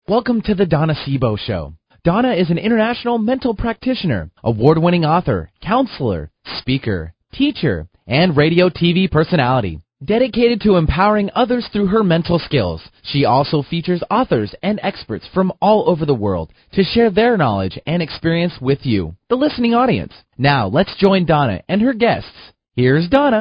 Welcome to the Donna Sebo Show. Donna is an international mental practitioner, award-winning author, counselor, speaker, teacher, and radio TV personality. Dedicated to empowering others through her mental skills, she also features authors and experts from all over the world to share their knowledge and experience with you, the listening audience. Now, let's join Donna and her guests. Here's Donna.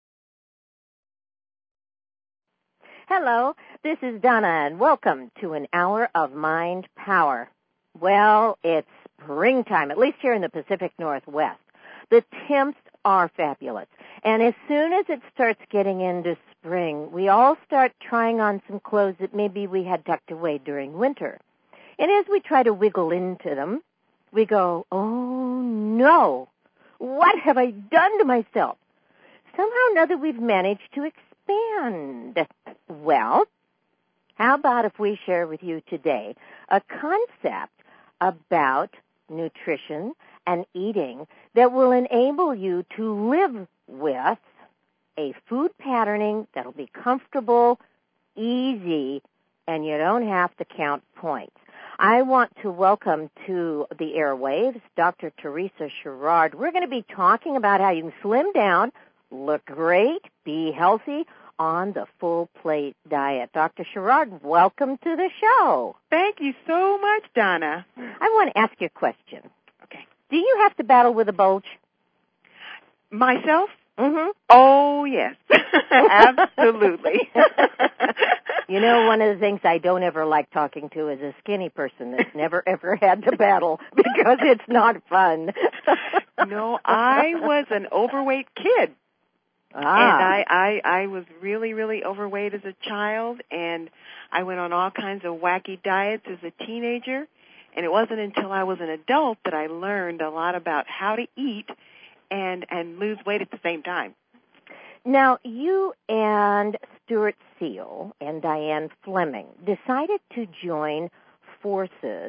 Hello, this is Donna, and welcome to an hour of Mind Power. Well, it's springtime, at least here in the Pacific Northwest. The temps are fabulous, and as soon as it starts getting into spring, we all start trying on some clothes that maybe we had tucked away during winter. And as we try to wiggle into them, we go, oh no, what have I done to myself? Somehow or another we've managed to expand. Well, how about if we share with you today a concept about nutrition and eating that will enable you to live with a food patterning that'll be comfortable, easy, and you don't have to count points. I want to welcome to the airwaves Dr. Teresa Sherrard. We're going to be talking about how you can slim down, look great, be healthy on the full plate diet. Dr. Sherrard, welcome to the show. Thank you so much, Donna. I want to ask you a question. Okay. Do you have to battle with a bulge? Myself? Mm-hmm. Oh, yes. Absolutely. You know, one of the things I don't ever like talking to is a skinny person that's never, ever had to battle because it's not fun. No, I was an overweight kid. And I was really, really overweight as a child, and I went on all kinds of wacky diets as a teenager. And it wasn't until I was an adult that I learned a lot about how to eat and lose weight at the same time. Now, you and Stuart Seal and Diane Fleming decided to join forces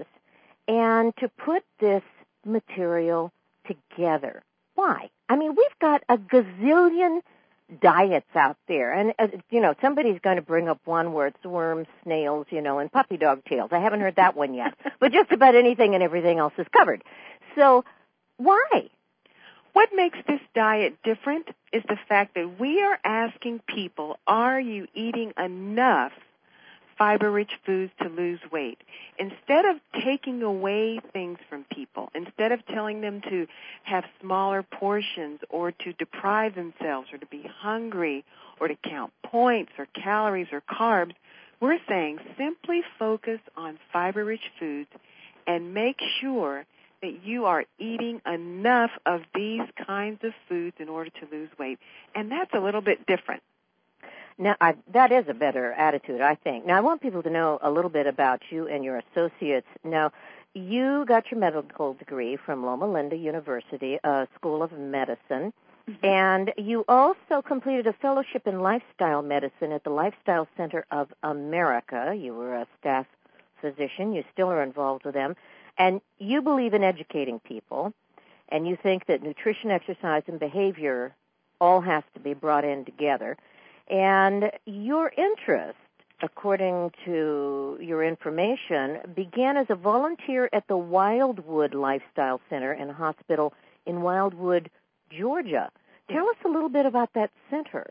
and to put this material together. Why? I mean, we've got a gazillion diets out there, and somebody's going to bring up one where it's worms, snails, and puppy dog tails. I haven't heard that one yet, but just about anything and everything else is covered. So why? What makes this diet different is the fact that we are asking people, are you eating enough fiber-rich foods to lose weight? Instead of taking away things from people, instead of telling them to have smaller portions or to deprive themselves or to be hungry or to count points or calories or carbs, we're saying simply focus on fiber-rich foods and make sure that you are eating enough of these kinds of foods in order to lose weight. And that's a little bit different. Now, that is a better attitude, I think. Now, I want people to know a little bit about you and your associates. Now, you got your medical degree from Loma Linda University, School of Medicine, and you also completed a fellowship in lifestyle medicine at the Lifestyle Center of America. You were a staff physician. You still are involved with them. And you believe in educating people, and you think that nutrition, exercise, and behavior all has to be brought in together. And your interest, according to your information, began as a volunteer at the Wildwood Lifestyle Center and Hospital in Wildwood, Georgia. Tell us a little bit about that center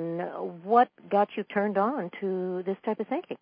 and what got you turned on to this type of thinking.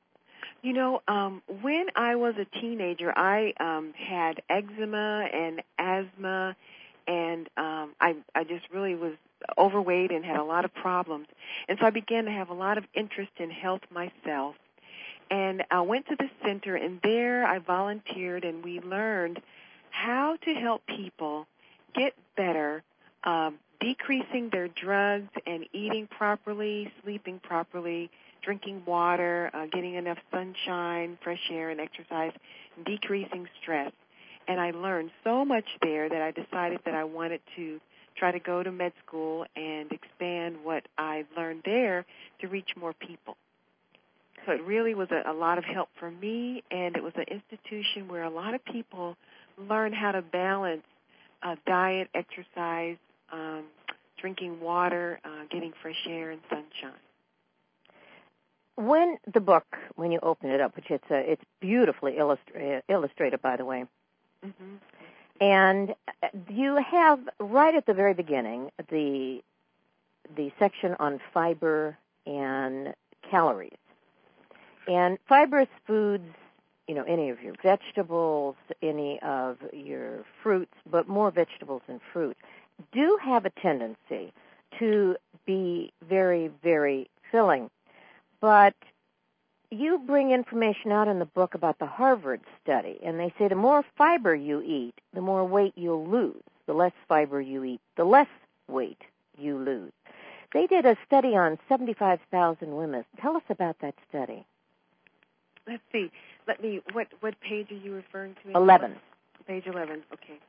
When I was a teenager, I had eczema and asthma, and I just really was overweight and had a lot of problems. And so I began to have a lot of interest in health myself. And I went to the center, and there I volunteered, and we learned how to help people get better, decreasing their drugs and eating properly, sleeping properly, drinking water, getting enough sunshine, fresh air, and exercise, and decreasing stress. And I learned so much there that I decided that I wanted to try to go to med school and expand what I learned there to reach more people. So it really was a lot of help for me, and it was an institution where a lot of people learn how to balance diet, exercise, drinking water, getting fresh air and sunshine. when you open it up, which it's beautifully illustrated, by the way, Mm-hmm. and you have right at the very beginning the section on fiber and calories. And fibrous foods, any of your vegetables, any of your fruits, but more vegetables and fruit, do have a tendency to be very, very filling. But you bring information out in the book about the Harvard study, and they say the more fiber you eat, the more weight you'll lose. The less fiber you eat, the less weight you lose. They did a study on 75,000 women. Tell us about that study. Let's see. What page are you referring to? 11. Page 11, okay.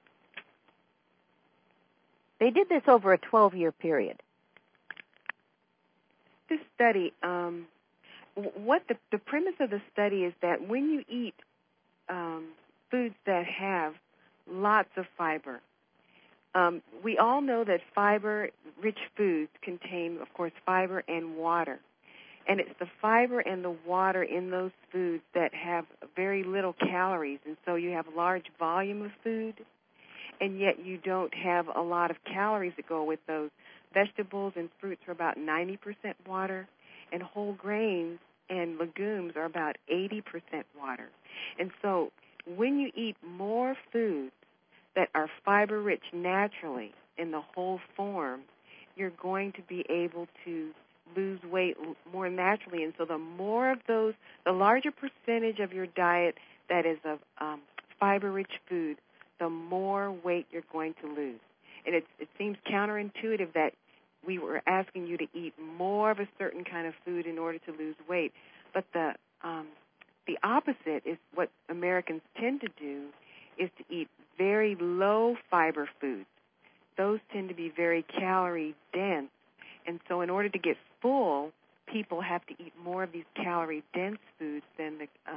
They did this over a 12-year period. This study, what the premise of the study is that when you eat foods that have lots of fiber, we all know that fiber-rich foods contain, of course, fiber and water. And it's the fiber and the water in those foods that have very little calories. And so you have a large volume of food, and yet you don't have a lot of calories that go with those. Vegetables and fruits are about 90% water, and whole grains and legumes are about 80% water. And so when you eat more foods that are fiber-rich naturally in the whole form, you're going to be able to lose weight more naturally. And so the more of those, the larger percentage of your diet that is of fiber-rich food, the more weight you're going to lose. And it seems counterintuitive that we were asking you to eat more of a certain kind of food in order to lose weight. But the opposite is what Americans tend to do, is to eat very low fiber foods. Those tend to be very calorie dense. And so in order to get full, people have to eat more of these calorie-dense foods than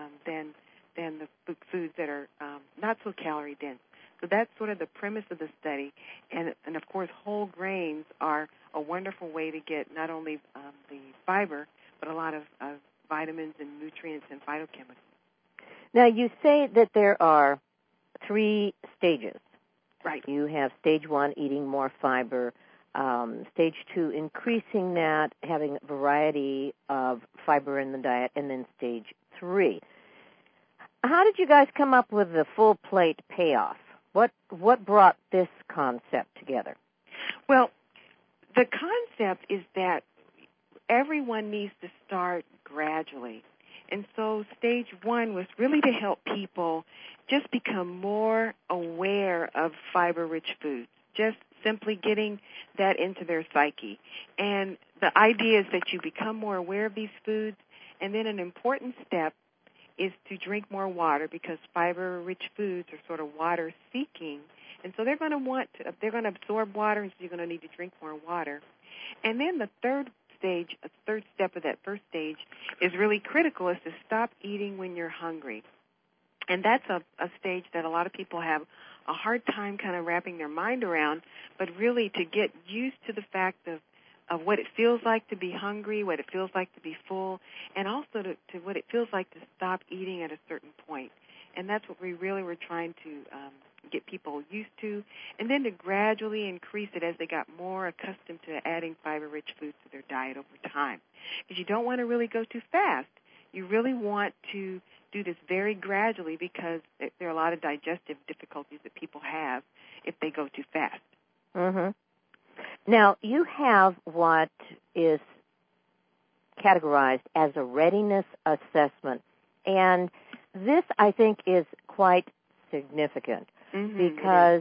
the foods that are not so calorie-dense. So that's sort of the premise of the study. And of course, whole grains are a wonderful way to get not only the fiber, but a lot of vitamins and nutrients and phytochemicals. Now, you say that there are 3 stages. Right. You have stage 1, eating more fiber. Stage 2, increasing that, having a variety of fiber in the diet, and then stage 3. How did you guys come up with the full plate payoff? What brought this concept together? Well, the concept is that everyone needs to start gradually. And so stage 1 was really to help people just become more aware of fiber-rich foods, just simply getting that into their psyche. And the idea is that you become more aware of these foods, and then an important step is to drink more water, because fiber-rich foods are sort of water-seeking, and so they're going to absorb water, and so you're going to need to drink more water. And then the third step of that first stage is really critical, is to stop eating when you're hungry. And that's a stage that a lot of people have a hard time kind of wrapping their mind around, but really to get used to the fact of what it feels like to be hungry, what it feels like to be full, and also to what it feels like to stop eating at a certain point. And that's what we really were trying to get people used to, and then to gradually increase it as they got more accustomed to adding fiber-rich foods to their diet over time. Because you don't want to really go too fast. You really want to do this very gradually, because there are a lot of digestive difficulties that people have if they go too fast. Mm-hmm. Now, you have what is categorized as a readiness assessment, and this, I think, is quite significant, because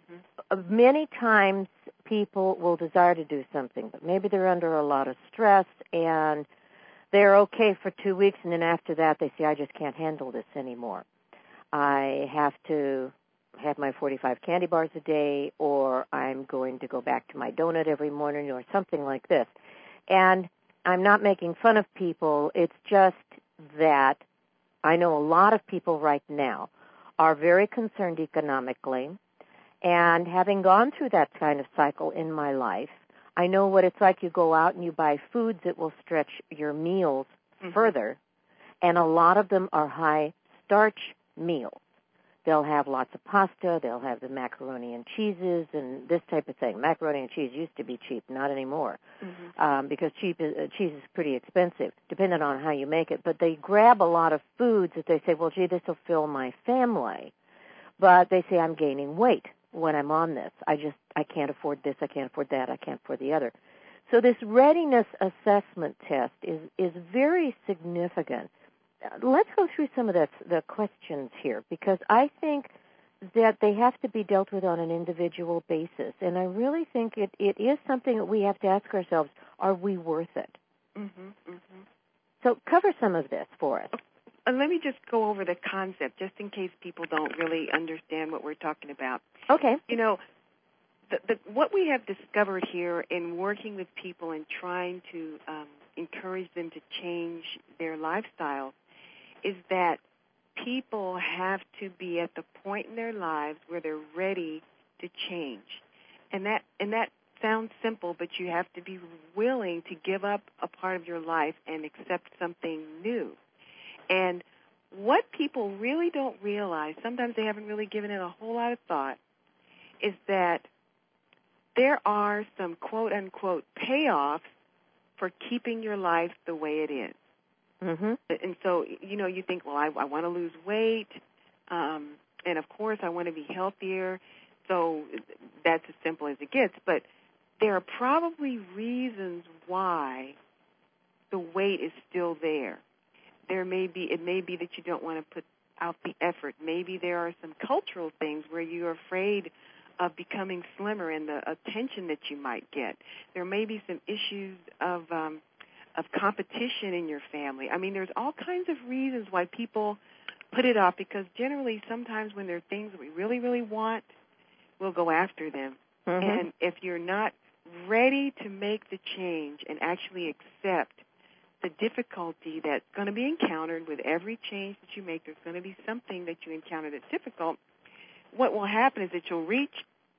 many times people will desire to do something, but maybe they're under a lot of stress, and they're okay for 2 weeks, and then after that they say, I just can't handle this anymore. I have to have my 45 candy bars a day, or I'm going to go back to my donut every morning, or something like this. And I'm not making fun of people. It's just that I know a lot of people right now are very concerned economically, and having gone through that kind of cycle in my life, I know what it's like. You go out and you buy foods that will stretch your meals further, and a lot of them are high-starch meals. They'll have lots of pasta, they'll have the macaroni and cheeses and this type of thing. Macaroni and cheese used to be cheap, not anymore, because cheese is pretty expensive, depending on how you make it. But they grab a lot of foods that they say, well, gee, this will fill my family. But they say, I'm gaining weight when I'm on this. I can't afford this, I can't afford that, I can't afford the other. So this readiness assessment test is very significant. Let's go through some of the questions here, because I think that they have to be dealt with on an individual basis. And I really think it is something that we have to ask ourselves, are we worth it? So cover some of this for us. Let me just go over the concept, just in case people don't really understand what we're talking about. Okay. You know, what we have discovered here in working with people and trying to encourage them to change their lifestyle is that people have to be at the point in their lives where they're ready to change. And that sounds simple, but you have to be willing to give up a part of your life and accept something new. And what people really don't realize, sometimes they haven't really given it a whole lot of thought, is that there are some quote-unquote payoffs for keeping your life the way it is. And so, you know, you think, well, I want to lose weight, and of course I want to be healthier, so that's as simple as it gets. But there are probably reasons why the weight is still there. It may be that you don't want to put out the effort. Maybe there are some cultural things where you're afraid of becoming slimmer and the attention that you might get. There may be some issues of competition in your family. I mean, there's all kinds of reasons why people put it off, because generally sometimes when there are things that we really, really want, we'll go after them. And if you're not ready to make the change and actually accept the difficulty that's going to be encountered with every change that you make, there's going to be something that you encounter that's difficult. What will happen is that you'll reach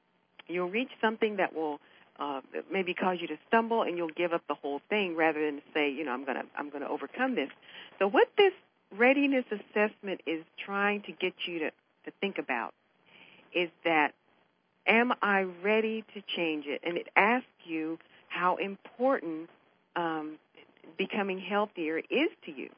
something that will maybe cause you to stumble, and you'll give up the whole thing rather than say, you know, I'm going to overcome this. So what this readiness assessment is trying to get you to think about is that, am I ready to change it? And it asks you how important becoming healthier is to you.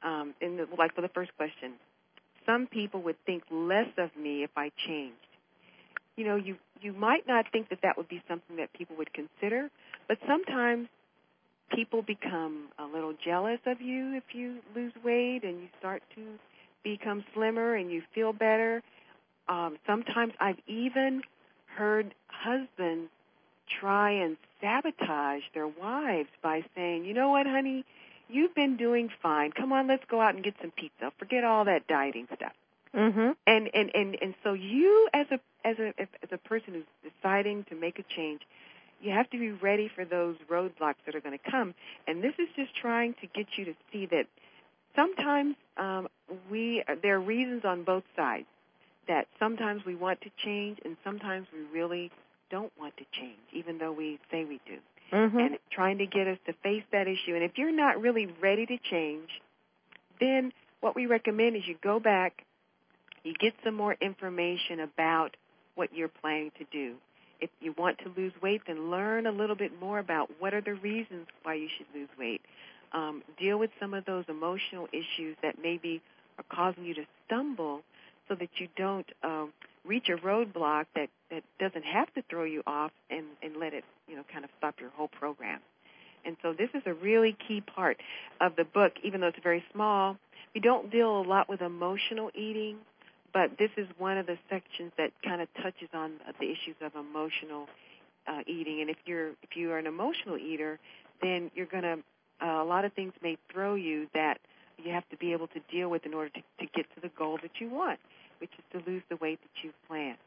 Like for the first question, some people would think less of me if I changed. You know, you might not think that would be something that people would consider, but sometimes people become a little jealous of you if you lose weight and you start to become slimmer and you feel better. Sometimes I've even heard husbands try and sabotage their wives by saying, you know what, honey, you've been doing fine. Come on, let's go out and get some pizza. Forget all that dieting stuff. And so you, as a person who's deciding to make a change, you have to be ready for those roadblocks that are going to come. And this is just trying to get you to see that sometimes there are reasons on both sides, that sometimes we want to change and sometimes we really don't want to change, even though we say we do. And trying to get us to face that issue. And if you're not really ready to change, then what we recommend is you go back, you get some more information about what you're planning to do. If you want to lose weight, then learn a little bit more about what are the reasons why you should lose weight. Deal with some of those emotional issues that maybe are causing you to stumble, so that you don't reach a roadblock that doesn't have to throw you off and let it, kind of stop your whole program. And so this is a really key part of the book, even though it's very small. We don't deal a lot with emotional eating, but this is one of the sections that kind of touches on the issues of emotional eating. And if you are an emotional eater, then you're going to a lot of things may throw you that you have to be able to deal with in order to get to the goal that you want, which is to lose the weight that you've planned.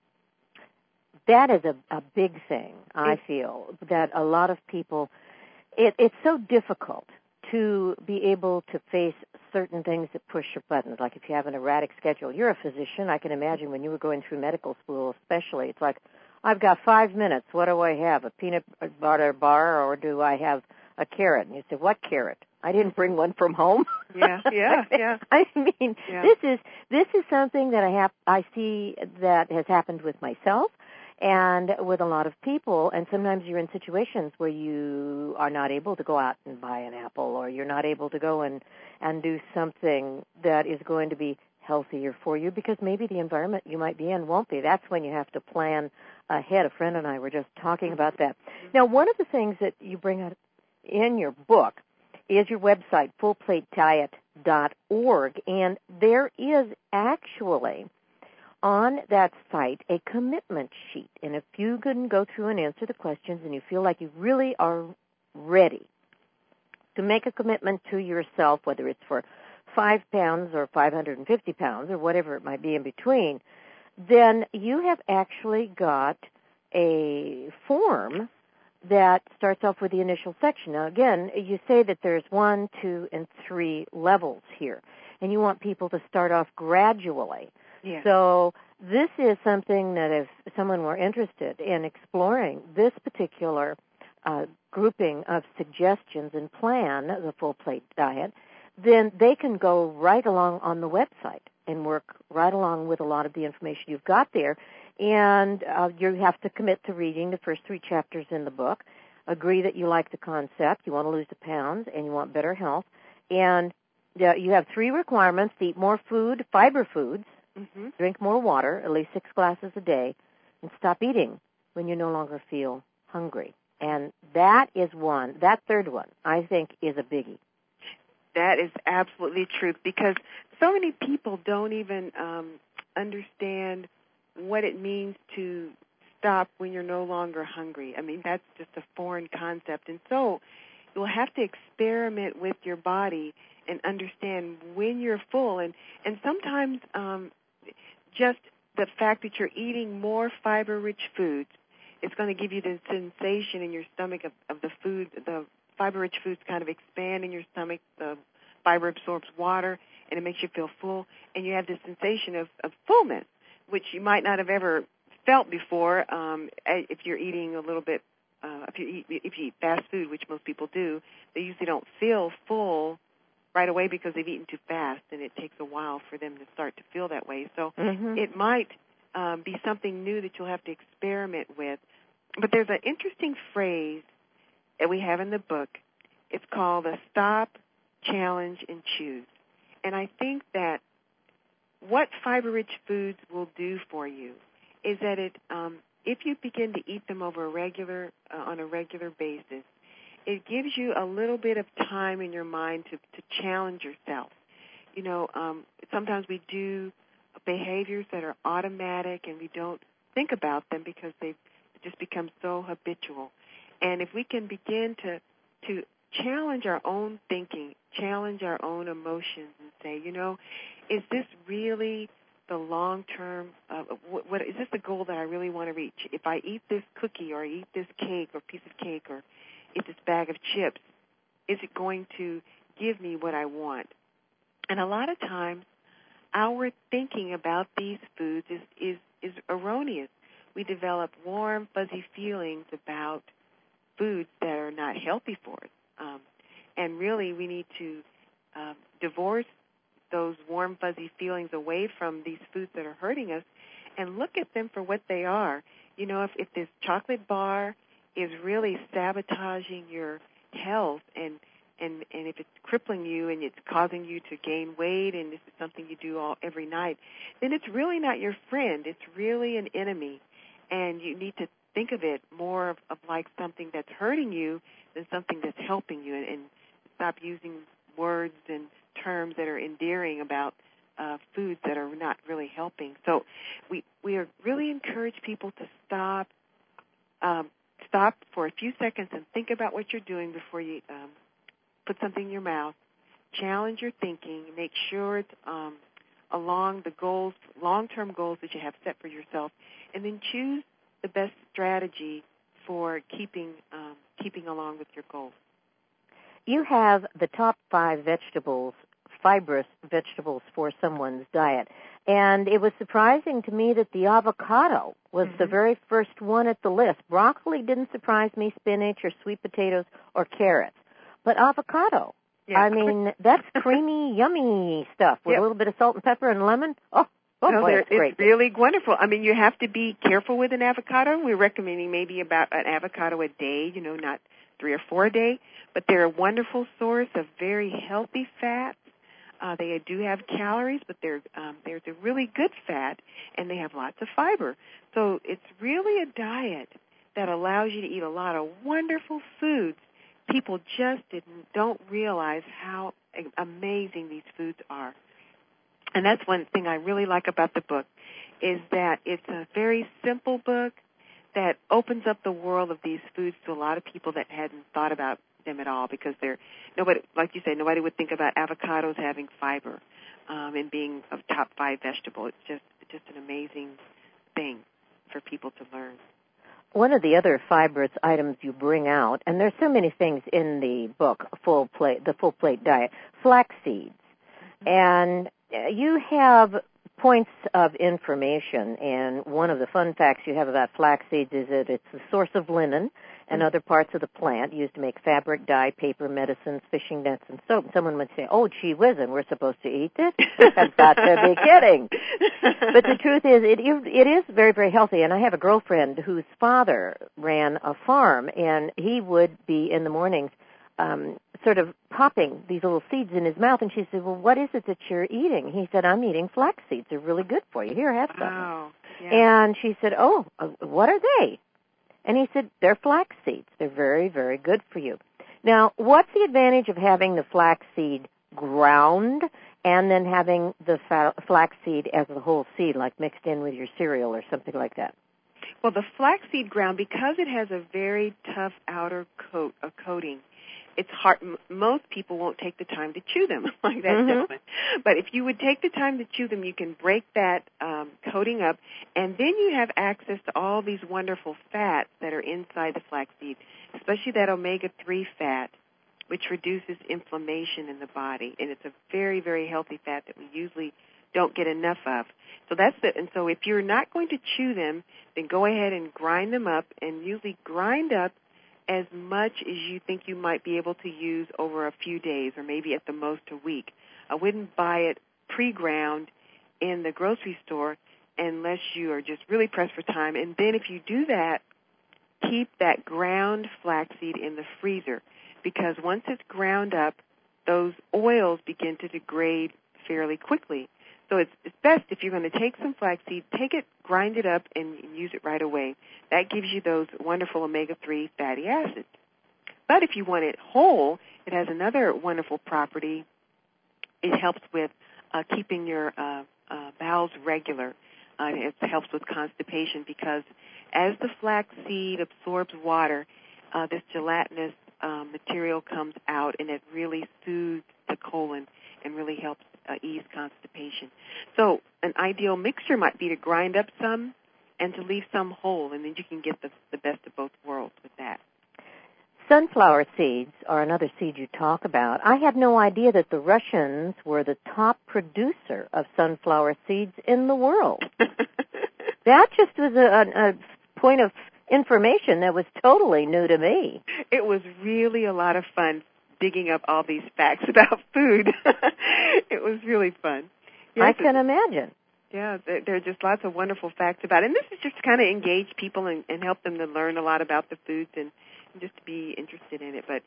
That is a big thing, I feel, that a lot of people, it's so difficult to be able to face certain things that push your buttons, like if you have an erratic schedule. You're a physician. I can imagine when you were going through medical school especially, it's like, I've got 5 minutes. What do I have, a peanut butter bar or do I have a carrot? And you say, what carrot? I didn't bring one from home. Yeah. I mean, this is something that I see that has happened with myself and with a lot of people. And sometimes you're in situations where you are not able to go out and buy an apple, or you're not able to go and do something that is going to be healthier for you because maybe the environment you might be in won't be. That's when you have to plan ahead. A friend and I were just talking about that. Now, one of the things that you bring out in your book is your website, fullplatediet.org, and there is actually on that site a commitment sheet. And if you can go through and answer the questions and you feel like you really are ready to make a commitment to yourself, whether it's for 5 pounds or 550 pounds or whatever it might be in between, then you have actually got a form that starts off with the initial section. Now, again, you say that there's 1, 2, and 3 levels here, and you want people to start off gradually. Yeah. So this is something that if someone were interested in exploring this particular grouping of suggestions and plan, the Full Plate Diet, then they can go right along on the website and work right along with a lot of the information you've got there. And you have to commit to reading the first 3 chapters in the book, agree that you like the concept, you want to lose the pounds, and you want better health. And you have 3 requirements: to eat more food, fiber foods, drink more water, at least 6 glasses a day, and stop eating when you no longer feel hungry. And that is one. That third one, I think, is a biggie. That is absolutely true, because so many people don't even understand what it means to stop when you're no longer hungry. I mean, that's just a foreign concept. And so you'll have to experiment with your body and understand when you're full. And sometimes just the fact that you're eating more fiber-rich foods, it's going to give you the sensation in your stomach of the food. The fiber-rich foods kind of expand in your stomach. The fiber absorbs water, and it makes you feel full. And you have this sensation of fullness, which you might not have ever felt before if you're eating a little bit. If you eat fast food, which most people do, they usually don't feel full right away because they've eaten too fast, and it takes a while for them to start to feel that way. So it might be something new that you'll have to experiment with. But there's an interesting phrase that we have in the book. It's called a stop, challenge, and choose. And I think that what fiber-rich foods will do for you is that if you begin to eat them on a regular basis, it gives you a little bit of time in your mind to challenge yourself. You know, sometimes we do behaviors that are automatic and we don't think about them because they've just become so habitual. And if we can begin to challenge our own thinking, challenge our own emotions, and say, you know, is this really the long-term, what is this the goal that I really want to reach? If I eat this cookie or I eat this cake or piece of cake or eat this bag of chips, is it going to give me what I want? And a lot of times our thinking about these foods is erroneous. We develop warm, fuzzy feelings about foods that are not healthy for us. And really we need to divorce those warm, fuzzy feelings away from these foods that are hurting us and look at them for what they are. You know, if this chocolate bar is really sabotaging your health and if it's crippling you and it's causing you to gain weight and this is something you do every night, then it's really not your friend. It's really an enemy. And you need to think of it more of like something that's hurting you than something that's helping you, and stop using words and terms that are endearing about foods that are not really helping. So we really encourage people to stop for a few seconds and think about what you're doing before you put something in your mouth. Challenge your thinking. Make sure it's along the goals, long-term goals that you have set for yourself, and then choose the best strategy for keeping along with your goals. You have the top 5 fibrous vegetables for someone's diet. And it was surprising to me that the avocado was the very first one at the list. Broccoli didn't surprise me, spinach or sweet potatoes or carrots. But avocado Yeah. I mean, that's creamy, yummy stuff with a little bit of salt and pepper and lemon. Oh boy, it's great. It's really wonderful. I mean, you have to be careful with an avocado. We're recommending maybe about an avocado a day, not 3 or 4 a day. But they're a wonderful source of very healthy fats. They do have calories, but they're a really good fat, and they have lots of fiber. So it's really a diet that allows you to eat a lot of wonderful foods. People just don't realize how amazing these foods are. And that's one thing I really like about the book, is that it's a very simple book that opens up the world of these foods to a lot of people that hadn't thought about them at all, because nobody, like you say, nobody would think about avocados having fiber and being a top 5 vegetable. It's just an amazing thing for people to learn. One of the other fibrous items you bring out, and there's so many things in the book, the full plate diet, flax seeds, and you have points of information, and one of the fun facts you have about flax seeds is that it's the source of linen and other parts of the plant used to make fabric, dye, paper, medicines, fishing nets, and soap. Someone would say, oh, gee whiz, and we're supposed to eat this? I've got to be kidding. But the truth is, it is very, very healthy, and I have a girlfriend whose father ran a farm, and he would be in the mornings sort of popping these little seeds in his mouth, and she said, well, what is it that you're eating? He said, I'm eating flax seeds. They're really good for you. Here, have some. Wow. Yeah. And she said, oh, what are they? And he said, they're flax seeds. They're very, very good for you. Now, what's the advantage of having the flax seed ground and then having the flax seed as a whole seed, like mixed in with your cereal or something like that? Well, the flaxseed ground, because it has a very tough outer coating, it's hard. Most people won't take the time to chew them like that gentleman. But if you would take the time to chew them, you can break that coating up, and then you have access to all these wonderful fats that are inside the flaxseed, especially that omega-3 fat, which reduces inflammation in the body. And it's a very, very healthy fat that we usually don't get enough of. So that's it. And so if you're not going to chew them, then go ahead and grind them up, and usually grind up as much as you think you might be able to use over a few days, or maybe at the most a week. I wouldn't buy it pre-ground in the grocery store unless you are just really pressed for time. And then if you do that, keep that ground flaxseed in the freezer, because once it's ground up, those oils begin to degrade fairly quickly. So it's best, if you're going to take some flaxseed, take it, grind it up, and use it right away. That gives you those wonderful omega-3 fatty acids. But if you want it whole, it has another wonderful property. It helps with keeping your bowels regular. It helps with constipation, because as the flaxseed absorbs water, this gelatinous material comes out, and it really soothes the colon and really helps ease constipation. So an ideal mixture might be to grind up some and to leave some whole, and then you can get the best of both worlds with that. Sunflower seeds are another seed you talk about. I had no idea that the Russians were the top producer of sunflower seeds in the world. That just was a point of information that was totally new to me. It was really a lot of fun digging up all these facts about food. It was really fun. Yes, I can imagine. Yeah, there are just lots of wonderful facts about it. And this is just to kind of engage people and help them to learn a lot about the foods and just to be interested in it. But,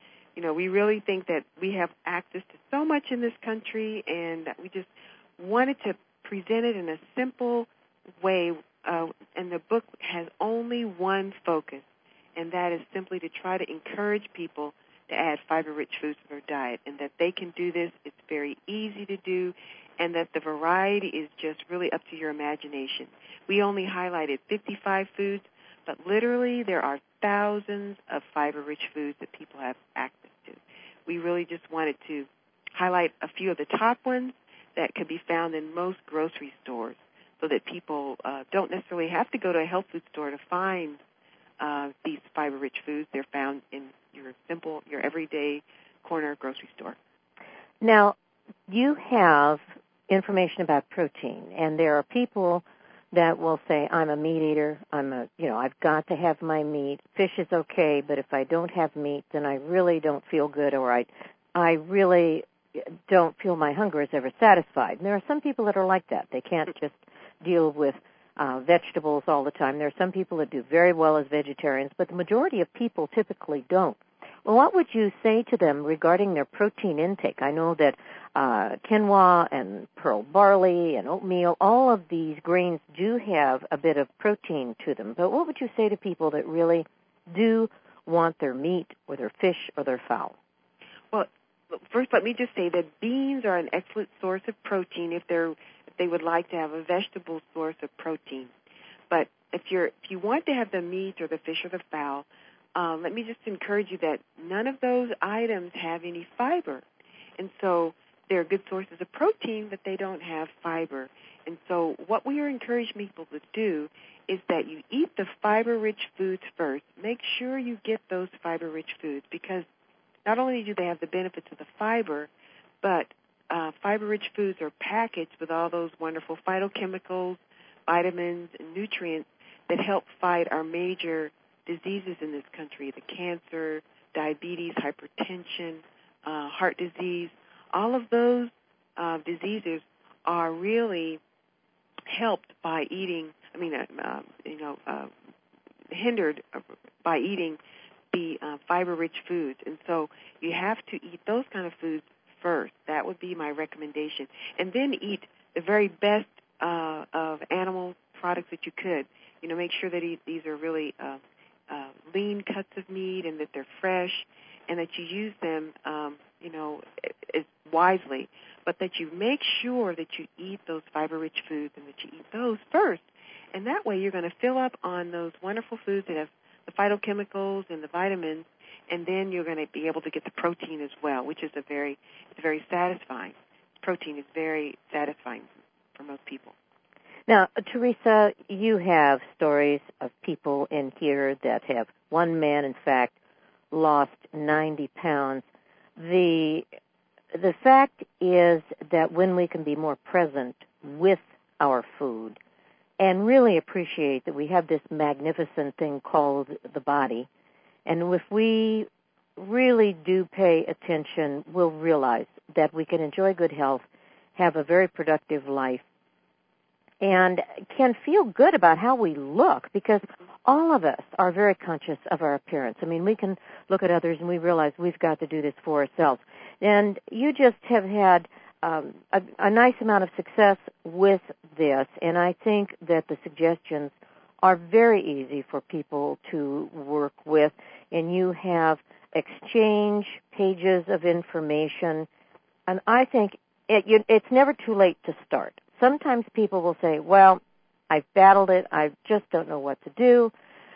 we really think that we have access to so much in this country, and we just wanted to present it in a simple way. And the book has only one focus, and that is simply to try to encourage people to add fiber-rich foods to their diet, and that they can do this. It's very easy to do, and that the variety is just really up to your imagination. We only highlighted 55 foods, but literally there are thousands of fiber-rich foods that people have access to. We really just wanted to highlight a few of the top ones that could be found in most grocery stores, so that people don't necessarily have to go to a health food store to find these fiber-rich foods. They're found in your everyday corner grocery store. Now, you have information about protein, and there are people that will say, I'm a meat eater, I've got to have my meat. Fish is okay, but if I don't have meat, then I really don't feel good, or I really don't feel my hunger is ever satisfied. And there are some people that are like that. They can't just deal with vegetables all the time. There are some people that do very well as vegetarians, but the majority of people typically don't. Well, what would you say to them regarding their protein intake? I know that quinoa and pearl barley and oatmeal, all of these grains do have a bit of protein to them. But what would you say to people that really do want their meat or their fish or their fowl? Well, first let me just say that beans are an excellent source of protein if they would like to have a vegetable source of protein. But if you want to have the meat or the fish or the fowl, let me just encourage you that none of those items have any fiber. And so they're good sources of protein, but they don't have fiber. And so what we are encouraging people to do is that you eat the fiber-rich foods first. Make sure you get those fiber-rich foods, because not only do they have the benefits of the fiber, but fiber-rich foods are packaged with all those wonderful phytochemicals, vitamins, and nutrients that help fight our major diseases in this country, the cancer, diabetes, hypertension, heart disease. All of those diseases are really helped by eating, hindered by eating the fiber-rich foods. And so you have to eat those kind of foods first. That would be my recommendation. And then eat the very best of animal products that you could. Make sure that these are really lean cuts of meat and that they're fresh, and that you use them, wisely, but that you make sure that you eat those fiber-rich foods and that you eat those first. And that way you're going to fill up on those wonderful foods that have the phytochemicals and the vitamins, and then you're going to be able to get the protein as well, which is very satisfying. Protein is very satisfying for most people. Now, Teresa, you have stories of people in here that have, one man, in fact, lost 90 pounds. The fact is that when we can be more present with our food and really appreciate that we have this magnificent thing called the body, and if we really do pay attention, we'll realize that we can enjoy good health, have a very productive life, and can feel good about how we look, because all of us are very conscious of our appearance. I mean, we can look at others and we realize we've got to do this for ourselves. And you just have had a nice amount of success with this, and I think that the suggestions are very easy for people to work with, and you have exchange pages of information, and I think it's never too late to start. Sometimes people will say, well, I've battled it, I just don't know what to do.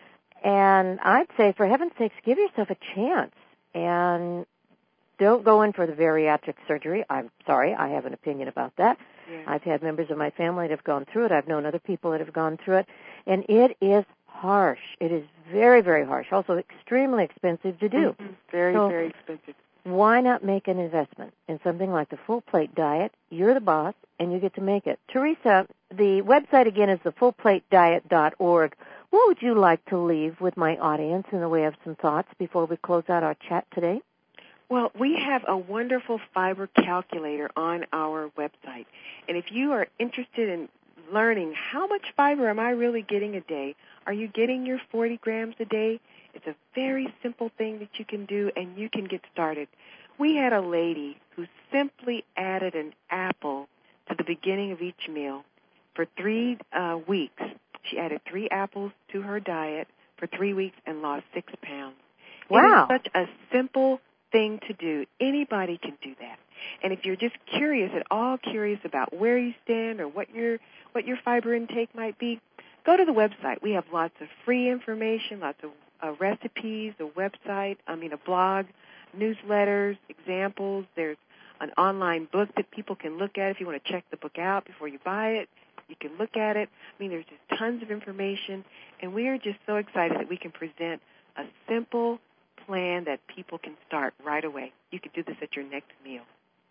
And I'd say, for heaven's sakes, give yourself a chance and don't go in for the bariatric surgery. I'm sorry, I have an opinion about that. Yeah. I've had members of my family that have gone through it. I've known other people that have gone through it. And it is harsh. It is very, very harsh. Also extremely expensive to do. Mm-hmm. Very expensive. Why not make an investment in something like the Full Plate Diet? You're the boss, and you get to make it. Teresa, the website again is thefullplatediet.org. What would you like to leave with my audience in the way of some thoughts before we close out our chat today? Well, we have a wonderful fiber calculator on our website. And if you are interested in learning how much fiber am I really getting a day, are you getting your 40 grams a day? It's a very simple thing that you can do, and you can get started. We had a lady who simply added an apple to the beginning of each meal for 3 weeks. She added 3 apples to her diet for 3 weeks and lost 6 pounds. Wow. It is such a simple thing to do. Anybody can do that. And if you're just at all curious about where you stand or what your fiber intake might be, go to the website. We have lots of free information, lots of recipes, a website, a blog, newsletters, examples. There's an online book that people can look at. If you want to check the book out before you buy it, you can look at it. There's just tons of information, and we are just so excited that we can present a simple plan that people can start right away. You could do this at your next meal.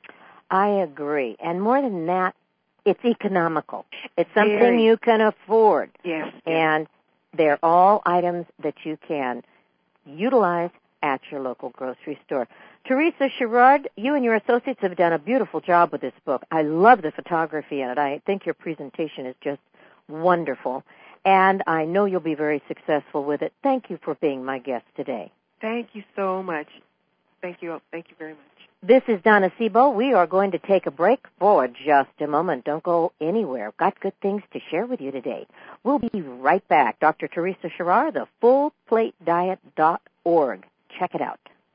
I agree. And more than that, it's economical. It's something you can afford. Yes. And they're all items that you can utilize at your local grocery store. Teresa Sherrard, you and your associates have done a beautiful job with this book. I love the photography in it. I think your presentation is just wonderful, and I know you'll be very successful with it. Thank you for being my guest today. Thank you so much. Thank you very much. This is Donna Sebo. We are going to take a break for just a moment. Don't go anywhere. I've got good things to share with you today. We'll be right back. Dr. Teresa Sherrard, thefullplatediet.org. Check it out.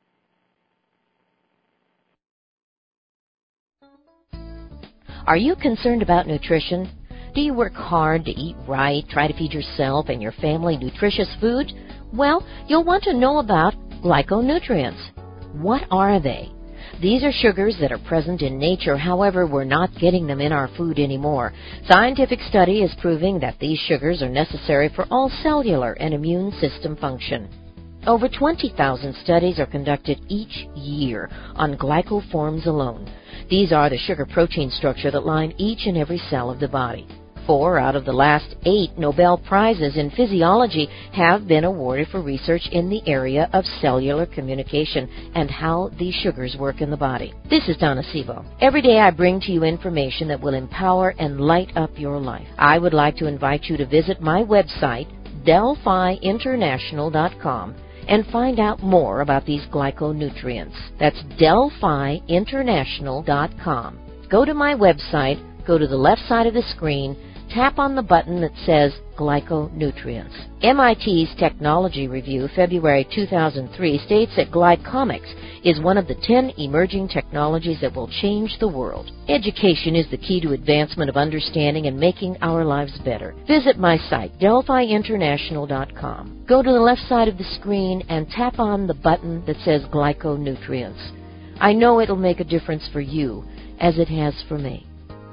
Are you concerned about nutrition? Do you work hard to eat right, try to feed yourself and your family nutritious food? Well, you'll want to know about glyconutrients. What are they? These are sugars that are present in nature, however, we're not getting them in our food anymore. Scientific study is proving that these sugars are necessary for all cellular and immune system function. Over 20,000 studies are conducted each year on glycoforms alone. These are the sugar-protein structure that line each and every cell of the body. 4 out of the last 8 Nobel Prizes in physiology have been awarded for research in the area of cellular communication and how these sugars work in the body. This is Donna Sebo. Every day I bring to you information that will empower and light up your life. I would like to invite you to visit my website, DelphiInternational.com, and find out more about these glyconutrients. That's DelphiInternational.com. Go to my website, go to the left side of the screen, tap on the button that says Glyconutrients. MIT's Technology Review, February 2003, states that glycomics is one of the 10 emerging technologies that will change the world. Education is the key to advancement of understanding and making our lives better. Visit my site, DelphiInternational.com. Go to the left side of the screen and tap on the button that says Glyconutrients. I know it'll make a difference for you, as it has for me.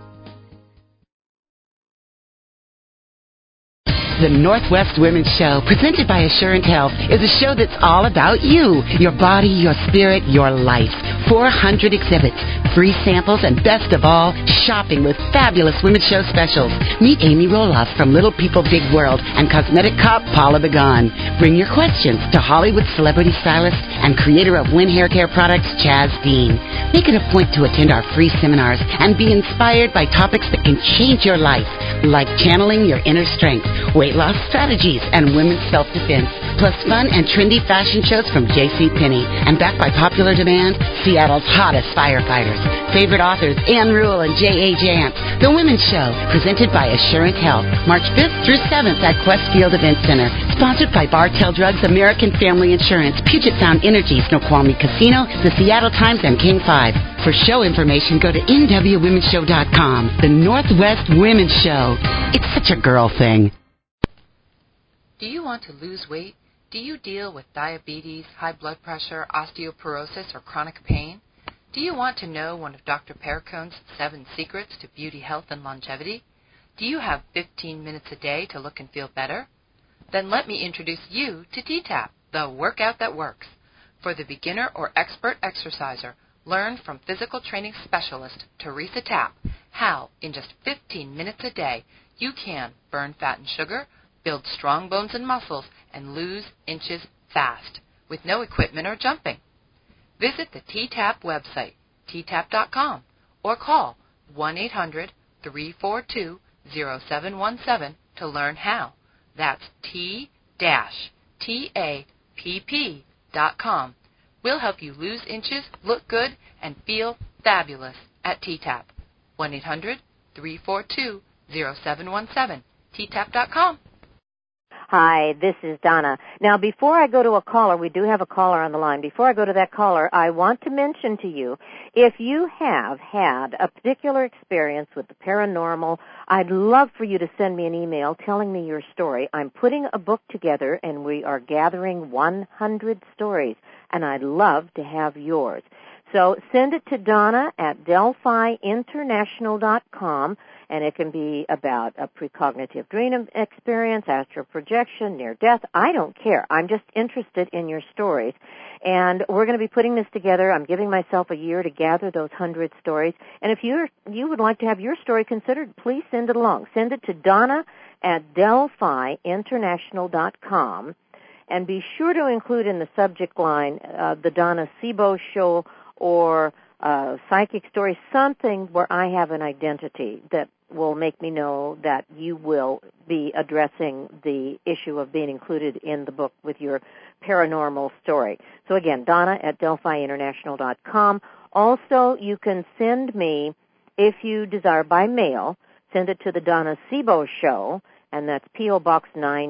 The Northwest Women's Show, presented by Assurant Health, is a show that's all about you, your body, your spirit, your life. 400 exhibits, free samples, and best of all, shopping with fabulous Women's Show specials. Meet Amy Roloff from Little People Big World and cosmetic cop Paula Begon. Bring your questions to Hollywood celebrity stylist and creator of Wynn Hair Care products, Chaz Dean. Make it a point to attend our free seminars and be inspired by topics that can change your life, like channeling your inner strength, weight loss strategies, and women's self-defense, plus fun and trendy fashion shows from JCPenney, and backed by popular demand, Seattle's hottest firefighters. Favorite authors Ann Rule and J.A. Jantz. The Women's Show, presented by Assurant Health, March 5th through 7th at Questfield Event Center. Sponsored by Bartell Drugs, American Family Insurance, Puget Sound Energy, Snoqualmie Casino, the Seattle Times, and King 5. For show information, go to nwwomenshow.com. The Northwest Women's Show. It's such a girl thing. Do you want to lose weight? Do you deal with diabetes, high blood pressure, osteoporosis, or chronic pain? Do you want to know one of Dr. Perricone's 7 secrets to beauty, health, and longevity? Do you have 15 minutes a day to look and feel better? Then let me introduce you to T-TAP, the workout that works. For the beginner or expert exerciser, learn from physical training specialist Teresa Tapp how, in just 15 minutes a day, you can burn fat and sugar, build strong bones and muscles, and lose inches fast, with no equipment or jumping. Visit the T-TAP website, ttap.com, or call 1-800-342-0717 to learn how. That's T-TAPP.com. We'll help you lose inches, look good, and feel fabulous at T-TAP. 1-800-342-0717, ttap.com. Hi, this is Donna. Now, before I go to a caller, we do have a caller on the line. Before I go to that caller, I want to mention to you, if you have had a particular experience with the paranormal, I'd love for you to send me an email telling me your story. I'm putting a book together, and we are gathering 100 stories, and I'd love to have yours. So send it to Donna at DelphiInternational.com, and it can be about a precognitive dream experience, astral projection, near death. I don't care. I'm just interested in your stories. And we're going to be putting this together. I'm giving myself a year to gather those 100 stories. And if you would like to have your story considered, please send it along. Send it to Donna at DelphiInternational.com. And be sure to include in the subject line the Donna Sebo Show or Psychic Story, something where I have an identity that will make me know that you will be addressing the issue of being included in the book with your paranormal story. So again, Donna at DelphiInternational.com. Also, you can send me, if you desire, by mail, send it to the Donna Sebo Show, and that's P.O. Box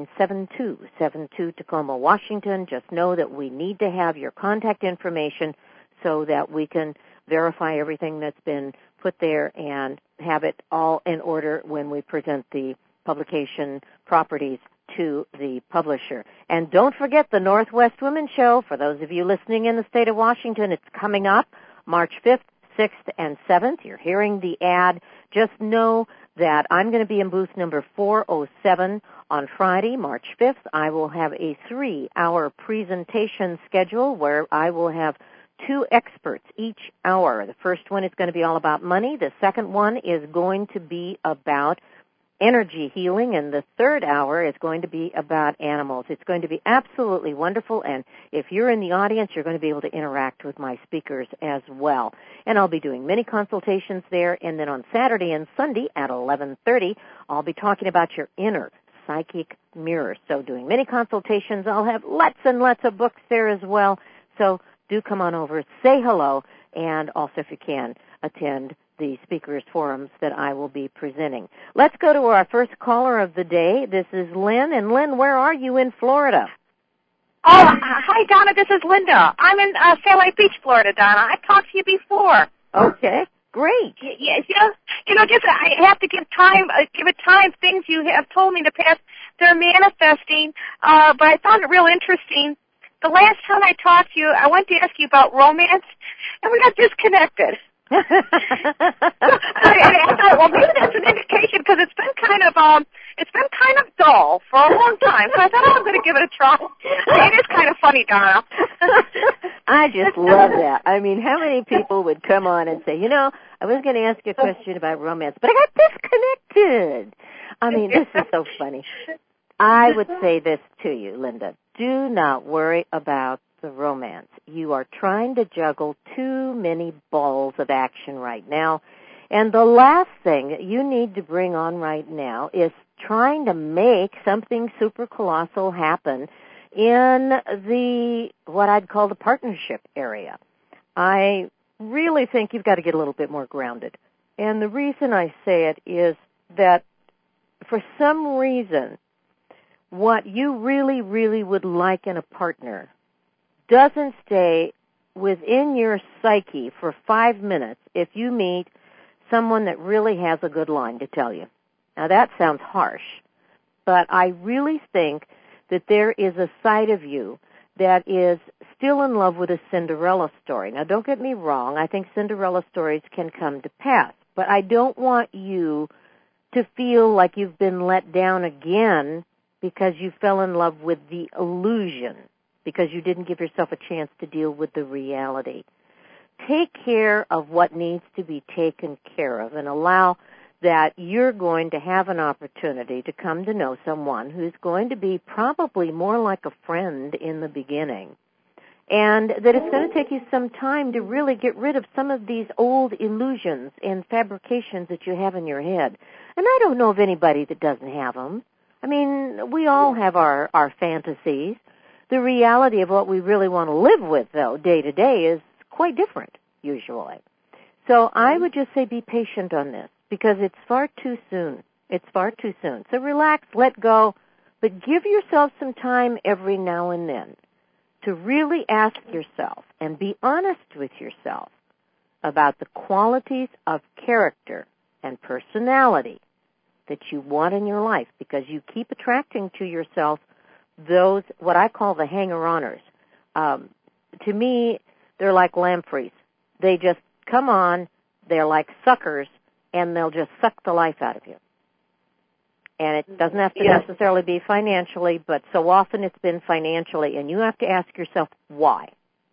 97272, Tacoma, Washington. Just know that we need to have your contact information so that we can verify everything that's been put there and have it all in order when we present the publication properties to the publisher. And don't forget the Northwest Women's Show. For those of you listening in the state of Washington, it's coming up March 5th, 6th, and 7th. You're hearing the ad. Just know that I'm going to be in booth number 407 on Friday, March 5th. I will have a 3-hour presentation schedule where I will have 2 experts each hour. The first one is going to be all about money. The second one is going to be about energy healing, and the third hour is going to be about animals. It's going to be absolutely wonderful, and if you're in the audience, you're going to be able to interact with my speakers as well. And I'll be doing many consultations there, and then on Saturday and Sunday at 11:30, I'll be talking about your inner psychic mirror. So doing many consultations. I'll have lots and lots of books there as well. So do come on over, say hello, and also, if you can, attend the speakers forums that I will be presenting. Let's go to our first caller of the day. This is Lynn. And Lynn, where are you in Florida? Oh, hi, Donna. This is Linda. I'm in Fairlight Beach, Florida, Donna. I've talked to you before. Okay, great. Yes, just I have to give it time. Things you have told me in the past, they're manifesting, but I found it real interesting. The last time I talked to you, I wanted to ask you about romance, and we got disconnected. I thought, well, maybe that's an indication because it's been kind of dull for a long time. So I thought, I'm going to give it a try. It is kind of funny, Donna. I just love that. I mean, how many people would come on and say, I was going to ask you a question about romance, but I got disconnected. I mean, this is so funny. I would say this to you, Linda. Do not worry about the romance. You are trying to juggle too many balls of action right now. And the last thing that you need to bring on right now is trying to make something super colossal happen in what I'd call the partnership area. I really think you've got to get a little bit more grounded. And the reason I say it is that for some reason, what you really, really would like in a partner doesn't stay within your psyche for 5 minutes if you meet someone that really has a good line to tell you. Now, that sounds harsh, but I really think that there is a side of you that is still in love with a Cinderella story. Now, don't get me wrong. I think Cinderella stories can come to pass, but I don't want you to feel like you've been let down again because you fell in love with the illusion, because you didn't give yourself a chance to deal with the reality. Take care of what needs to be taken care of and allow that you're going to have an opportunity to come to know someone who's going to be probably more like a friend in the beginning, and that it's going to take you some time to really get rid of some of these old illusions and fabrications that you have in your head. And I don't know of anybody that doesn't have them. I mean, we all have our fantasies. The reality of what we really want to live with, though, day to day is quite different, usually. So I would just say be patient on this, because it's far too soon. It's far too soon. So relax, let go, but give yourself some time every now and then to really ask yourself and be honest with yourself about the qualities of character and personality that you want in your life, because you keep attracting to yourself those, what I call the hanger-oners. To me, they're like lampreys. They just come on, they're like suckers, and they'll just suck the life out of you. And it doesn't have to necessarily be financially, but so often it's been financially, and you have to ask yourself why.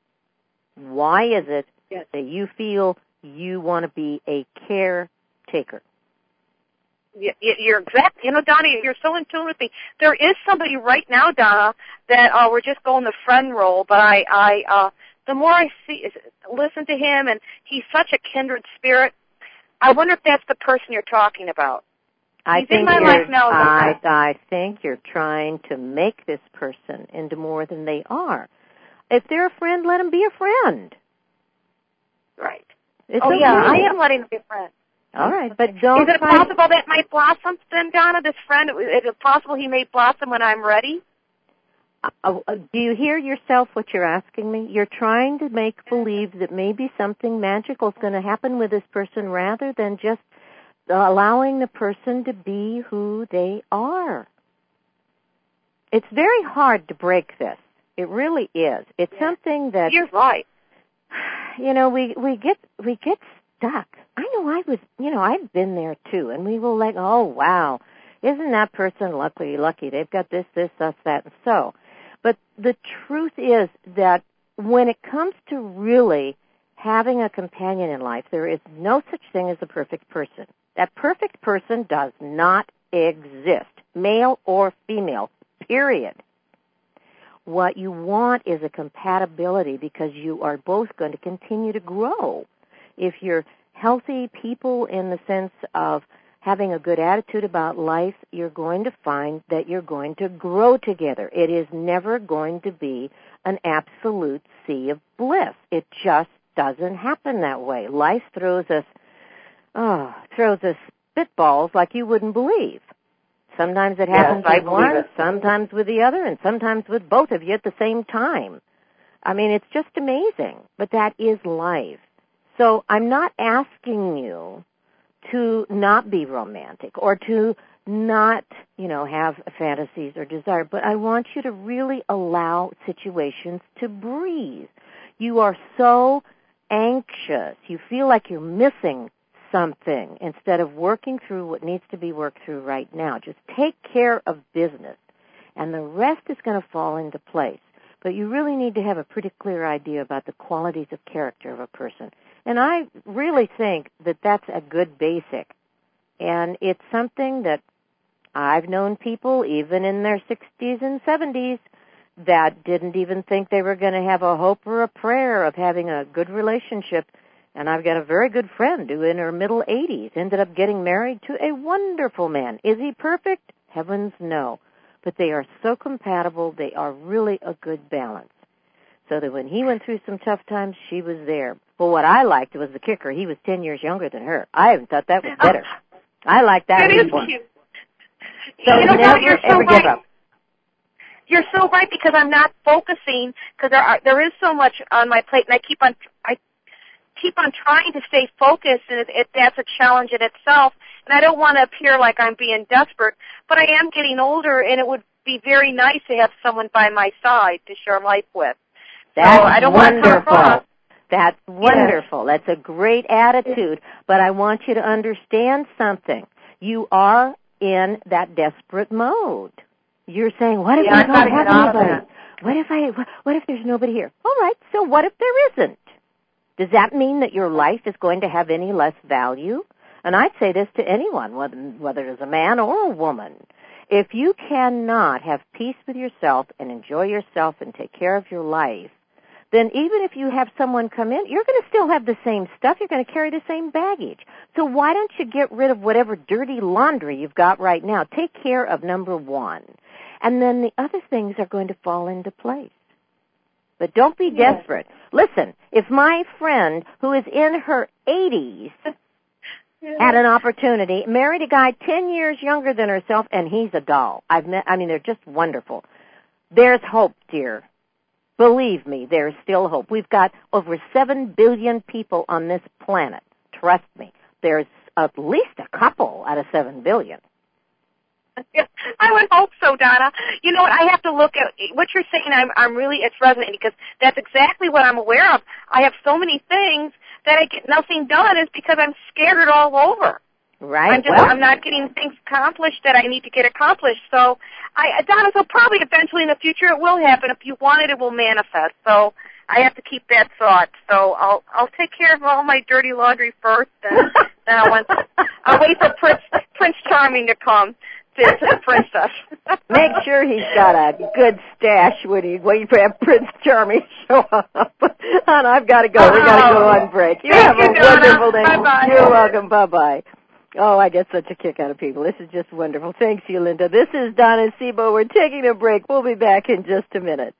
Why is it that you feel you want to be a caretaker? You're exact. Donna, you're so in tune with me. There is somebody right now, Donna, that we're just going the friend role. But the more I listen to him, and he's such a kindred spirit. I wonder if that's the person you're talking about. I He's in my life now. I think you're trying to make this person into more than they are. If they're a friend, let them be a friend. Right. It's okay. Yeah, I am letting them be a friend. All right, but don't. Is it possible that might blossom then, Donna, this friend? Is it possible he may blossom when I'm ready? Do you hear yourself what you're asking me? You're trying to make believe that maybe something magical is going to happen with this person rather than just allowing the person to be who they are. It's very hard to break this. It really is. It's something that you're right. We get stuck. I know I've been there too, and we will like, oh wow, isn't that person lucky? They've got this, us, that, and so. But the truth is that when it comes to really having a companion in life, there is no such thing as a perfect person. That perfect person does not exist, male or female, period. What you want is a compatibility because you are both going to continue to grow. If you're healthy people in the sense of having a good attitude about life, you're going to find that you're going to grow together. It is never going to be an absolute sea of bliss. It just doesn't happen that way. Life throws us spitballs like you wouldn't believe. Sometimes it happens with one, sometimes with the other, and sometimes with both of you at the same time. I mean, it's just amazing, but that is life. So I'm not asking you to not be romantic or to not, have fantasies or desire, but I want you to really allow situations to breathe. You are so anxious. You feel like you're missing something instead of working through what needs to be worked through right now. Just take care of business, and the rest is going to fall into place. But you really need to have a pretty clear idea about the qualities of character of a person. And I really think that that's a good basic. And it's something that I've known people, even in their 60s and 70s, that didn't even think they were going to have a hope or a prayer of having a good relationship. And I've got a very good friend who in her middle 80s ended up getting married to a wonderful man. Is he perfect? Heavens no. But they are so compatible, they are really a good balance. So that when he went through some tough times, she was there. Well, what I liked was the kicker. He was 10 years younger than her. I even thought that was better. I like that. It is cute. So never ever give up. You're so right, because I'm not focusing, because there is so much on my plate, and I keep on trying to stay focused, and that's a challenge in itself. And I don't want to appear like I'm being desperate, but I am getting older, and it would be very nice to have someone by my side to share life with. That's I don't wonderful. That's wonderful. Yes. That's a great attitude. But I want you to understand something. You are in that desperate mode. You're saying, what if I don't have anybody? What if there's nobody here? All right, so what if there isn't? Does that mean that your life is going to have any less value? And I'd say this to anyone, whether it's a man or a woman. If you cannot have peace with yourself and enjoy yourself and take care of your life, then even if you have someone come in, you're going to still have the same stuff. You're going to carry the same baggage. So why don't you get rid of whatever dirty laundry you've got right now? Take care of number one. And then the other things are going to fall into place. But don't be desperate. Listen, if my friend who is in her 80s had an opportunity, married a guy 10 years younger than herself, and he's a doll. They're just wonderful. There's hope, dear. Believe me, there's still hope. We've got over 7 billion people on this planet. Trust me. There's at least a couple out of 7 billion. I would hope so, Donna. You know what? I have to look at what you're saying. It's resonating, because that's exactly what I'm aware of. I have so many things that I get nothing done is because I'm scattered all over. Right. I'm not getting things accomplished that I need to get accomplished. So, Donna, probably eventually in the future it will happen. If you want it, it will manifest. So I have to keep that thought. So I'll take care of all my dirty laundry first, and I'll wait for Prince Charming to come to the princess. Make sure he's got a good stash when he's waiting for that Prince Charming to show up. And I've got to go. We got to go on break. You have a wonderful day. Bye-bye. You're welcome. Bye-bye. Oh, I get such a kick out of people. This is just wonderful. Thanks, you, Linda. This is Donna Sebo. We're taking a break. We'll be back in just a minute.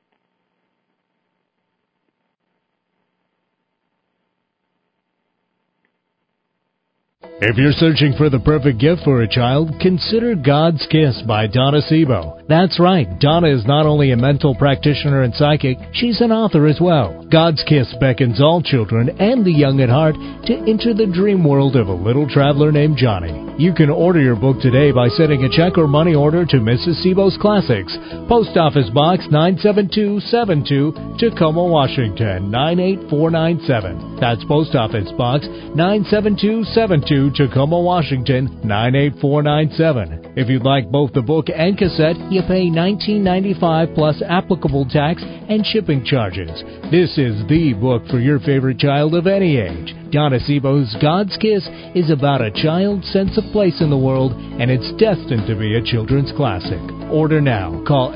If you're searching for the perfect gift for a child, consider God's Kiss by Donna Sebo. That's right, Donna is not only a mental practitioner and psychic, she's an author as well. God's Kiss beckons all children and the young at heart to enter the dream world of a little traveler named Johnny. You can order your book today by sending a check or money order to Mrs. Sebo's Classics, Post Office Box 97272, Tacoma, Washington 98497. That's Post Office Box 97272, Tacoma, Washington 98497. If you'd like both the book and cassette, you pay $19.95 plus applicable tax and shipping charges. This is the book for your favorite child of any age. Donna Sebo's God's Kiss is about a child's sense of place in the world, and it's destined to be a children's classic. Order now. Call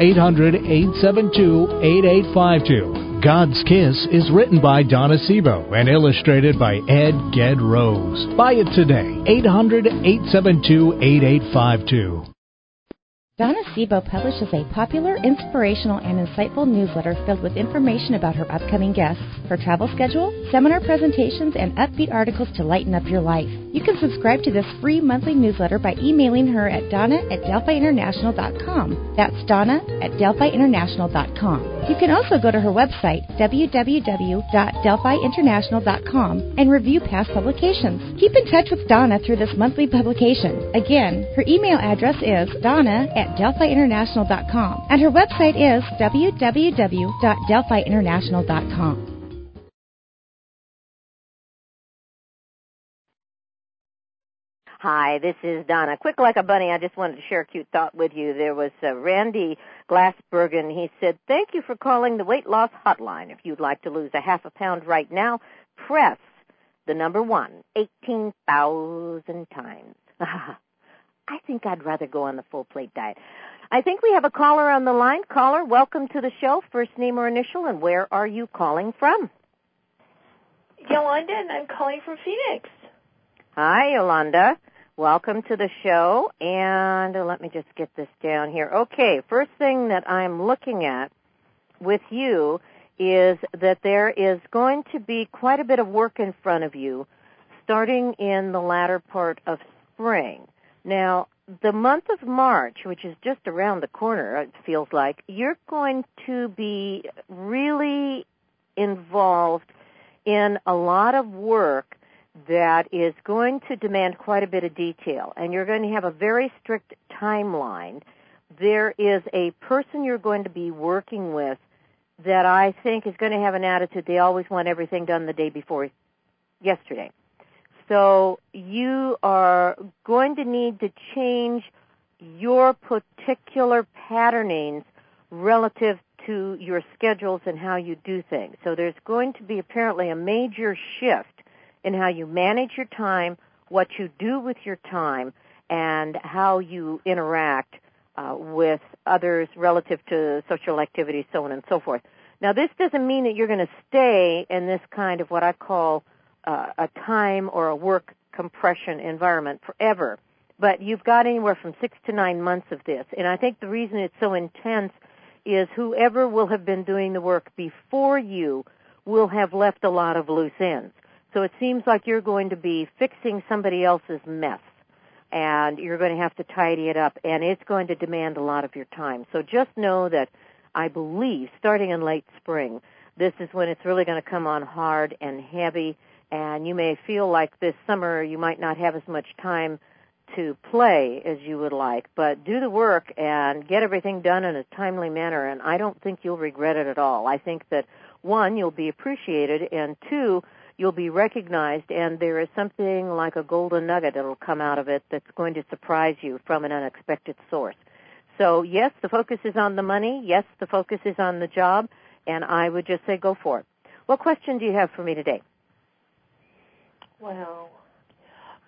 800-872-8852. God's Kiss is written by Donna Sebo and illustrated by Ed Ged Rose. Buy it today. 800-872-8852. Donna Sebo publishes a popular, inspirational, and insightful newsletter filled with information about her upcoming guests, her travel schedule, seminar presentations, and upbeat articles to lighten up your life. You can subscribe to this free monthly newsletter by emailing her at donna@delphiinternational.com. That's donna@delphiinternational.com. You can also go to her website, www.delphiinternational.com, and review past publications. Keep in touch with Donna through this monthly publication. Again, her email address is donna@delphiinternational.com, and her website is www.delphiinternational.com. Hi, this is Donna. Quick like a bunny, I just wanted to share a cute thought with you. There was Randy Glassbergen. He said, "Thank you for calling the weight loss hotline. If you'd like to lose a half a pound right now, press the number 1 18,000 times." I think I'd rather go on the full plate diet. I think we have a caller on the line. Caller, welcome to the show. First name or initial, and where are you calling from? Yolanda, and I'm calling from Phoenix. Hi, Yolanda. Welcome to the show. And let me just get this down here. Okay, first thing that I'm looking at with you is that there is going to be quite a bit of work in front of you starting in the latter part of spring. Now, the month of March, which is just around the corner, it feels like, you're going to be really involved in a lot of work that is going to demand quite a bit of detail, and you're going to have a very strict timeline. There is a person you're going to be working with that I think is going to have an attitude they always want everything done the day before yesterday. So you are going to need to change your particular patternings relative to your schedules and how you do things. So there's going to be apparently a major shift in how you manage your time, what you do with your time, and how you interact with others relative to social activities, so on and so forth. Now, this doesn't mean that you're going to stay in this kind of what I call a time or a work compression environment forever, but you've got anywhere from 6 to 9 months of this. And I think the reason it's so intense is whoever will have been doing the work before you will have left a lot of loose ends. So it seems like you're going to be fixing somebody else's mess, and you're going to have to tidy it up, and it's going to demand a lot of your time. So just know that I believe starting in late spring, this is when it's really going to come on hard and heavy, and you may feel like this summer you might not have as much time to play as you would like, but do the work and get everything done in a timely manner, and I don't think you'll regret it at all. I think that, 1, you'll be appreciated, and 2, you'll be recognized, and there is something like a golden nugget that will come out of it that's going to surprise you from an unexpected source. So, yes, the focus is on the money. Yes, the focus is on the job, and I would just say go for it. What question do you have for me today? Well,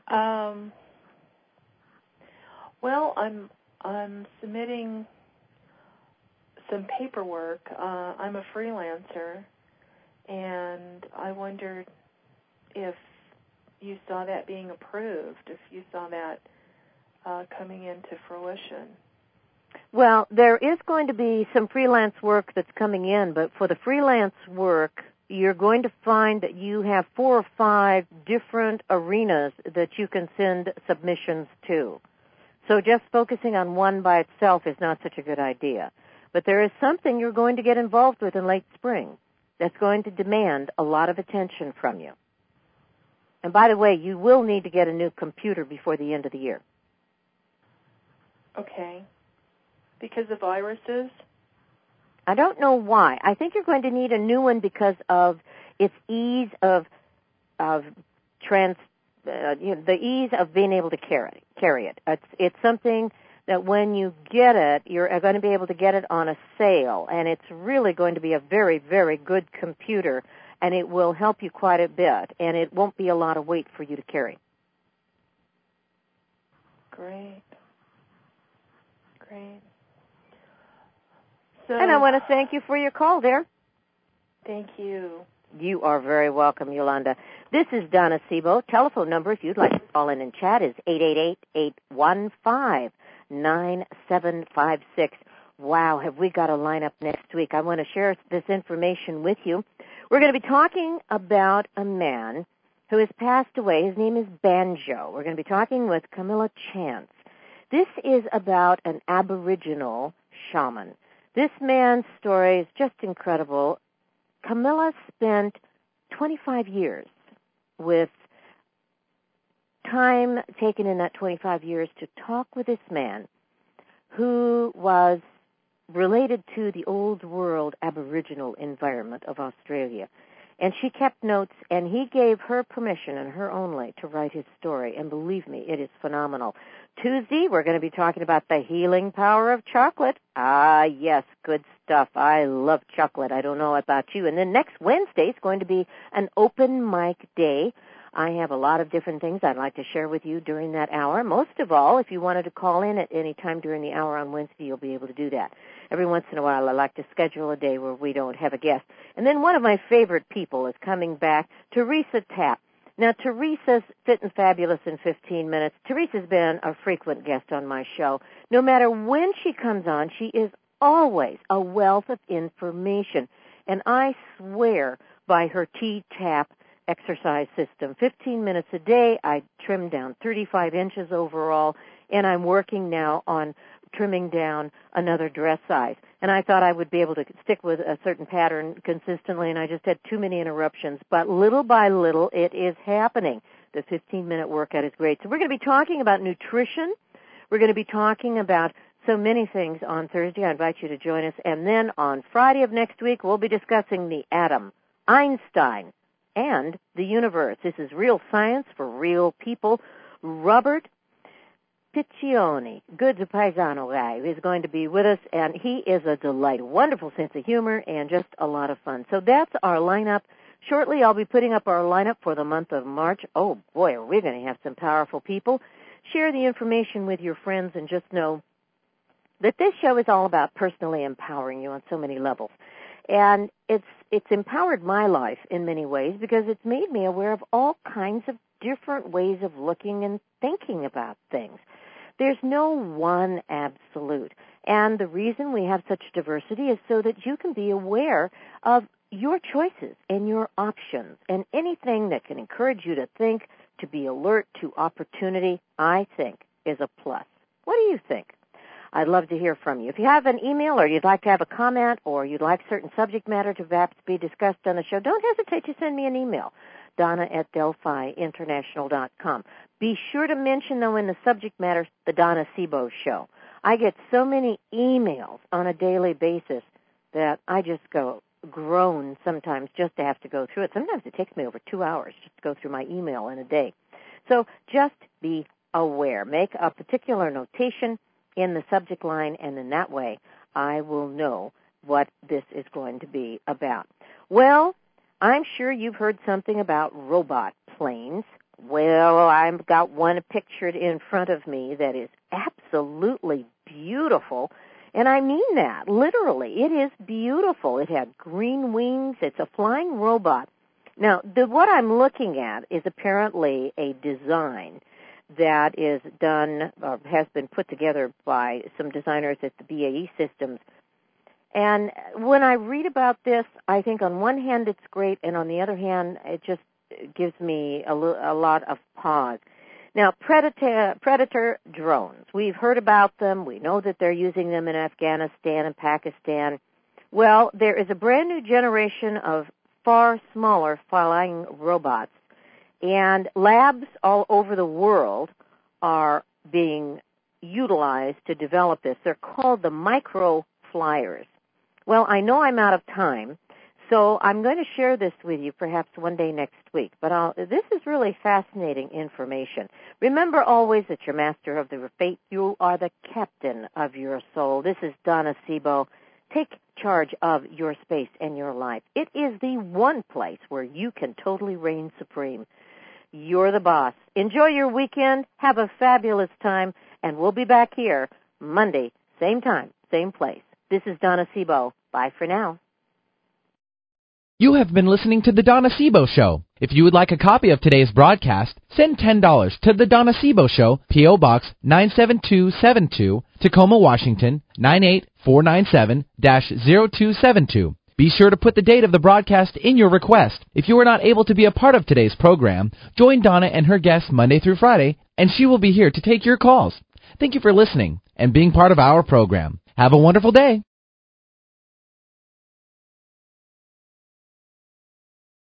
Well, I'm submitting some paperwork. I'm a freelancer, and I wondered if you saw that being approved, if you saw that coming into fruition. Well, there is going to be some freelance work that's coming in, but for the freelance work, you're going to find that you have 4 or 5 different arenas that you can send submissions to. So just focusing on one by itself is not such a good idea. But there is something you're going to get involved with in late spring that's going to demand a lot of attention from you. And by the way, you will need to get a new computer before the end of the year. Okay. Because of viruses? I don't know why. I think you're going to need a new one because of its ease of the ease of being able to carry it. It's something that when you get it, you're going to be able to get it on a sale, and it's really going to be a very, very good computer, and it will help you quite a bit, and it won't be a lot of weight for you to carry. Great. So, and I want to thank you for your call, dear. Thank you. You are very welcome, Yolanda. This is Donna Sebo. Telephone number, if you'd like to call in and chat, is 888-815-9756. Wow, have we got a lineup next week. I want to share this information with you. We're going to be talking about a man who has passed away. His name is Banjo. We're going to be talking with Camilla Chance. This is about an Aboriginal shaman. This man's story is just incredible. Camilla spent 25 years with time taken in that 25 years to talk with this man who was related to the old world Aboriginal environment of Australia. And she kept notes, and he gave her permission and her only to write his story. And believe me, it is phenomenal. Tuesday, we're going to be talking about the healing power of chocolate. Ah, yes, good stuff. I love chocolate. I don't know about you. And then next Wednesday is going to be an open mic day. I have a lot of different things I'd like to share with you during that hour. Most of all, if you wanted to call in at any time during the hour on Wednesday, you'll be able to do that. Every once in a while, I like to schedule a day where we don't have a guest. And then one of my favorite people is coming back, Teresa Tapp. Now, Teresa's Fit and Fabulous in 15 minutes. Teresa's been a frequent guest on my show. No matter when she comes on, she is always a wealth of information. And I swear by her T-TAP exercise system. 15 minutes a day. I trimmed down 35 inches overall, and I'm working now on trimming down another dress size. And I thought I would be able to stick with a certain pattern consistently, and I just had too many interruptions. But little by little, it is happening. The 15-minute workout is great. So we're going to be talking about nutrition. We're going to be talking about so many things on Thursday. I invite you to join us. And then on Friday of next week, we'll be discussing the atom, Einstein, and the universe. This is real science for real people. Robert Piccioni, good paisano guy, is going to be with us, and he is a delight. Wonderful sense of humor and just a lot of fun. So that's our lineup. Shortly, I'll be putting up our lineup for the month of March. Oh, boy, are we going to have some powerful people. Share the information with your friends and just know that this show is all about personally empowering you on so many levels. And it's empowered my life in many ways because it's made me aware of all kinds of different ways of looking and thinking about things. There's no one absolute. And the reason we have such diversity is so that you can be aware of your choices and your options. And anything that can encourage you to think, to be alert to opportunity, I think is a plus. What do you think? I'd love to hear from you. If you have an email or you'd like to have a comment or you'd like certain subject matter to perhaps be discussed on the show, don't hesitate to send me an email, Donna@DelphiInternational.com. Be sure to mention, though, in the subject matter, the Donna Sebo Show. I get so many emails on a daily basis that I just groan sometimes just to have to go through it. Sometimes it takes me over 2 hours just to go through my email in a day. So just be aware. Make a particular notation in the subject line, and in that way I will know what this is going to be about. Well, I'm sure you've heard something about robot planes. Well, I've got one pictured in front of me that is absolutely beautiful, and I mean that, literally. It is beautiful. It had green wings. It's a flying robot. Now, what I'm looking at is apparently a design that is done, or has been put together by some designers at the BAE Systems. And when I read about this, I think on one hand it's great, and on the other hand, it just gives me a lot of pause. Now, Predator drones. We've heard about them. We know that they're using them in Afghanistan and Pakistan. Well, there is a brand new generation of far smaller flying robots, and labs all over the world are being utilized to develop this. They're called the micro flyers. Well, I know I'm out of time, so I'm going to share this with you perhaps one day next week. But this is really fascinating information. Remember always that you're master of your fate. You are the captain of your soul. This is Donna Sebo. Take charge of your space and your life. It is the one place where you can totally reign supreme. You're the boss. Enjoy your weekend. Have a fabulous time. And we'll be back here Monday, same time, same place. This is Donna Sebo. Bye for now. You have been listening to The Donna Sebo Show. If you would like a copy of today's broadcast, send $10 to The Donna Sebo Show, P.O. Box 97272, Tacoma, Washington, 98497-0272. Be sure to put the date of the broadcast in your request. If you are not able to be a part of today's program, join Donna and her guests Monday through Friday, and she will be here to take your calls. Thank you for listening and being part of our program. Have a wonderful day.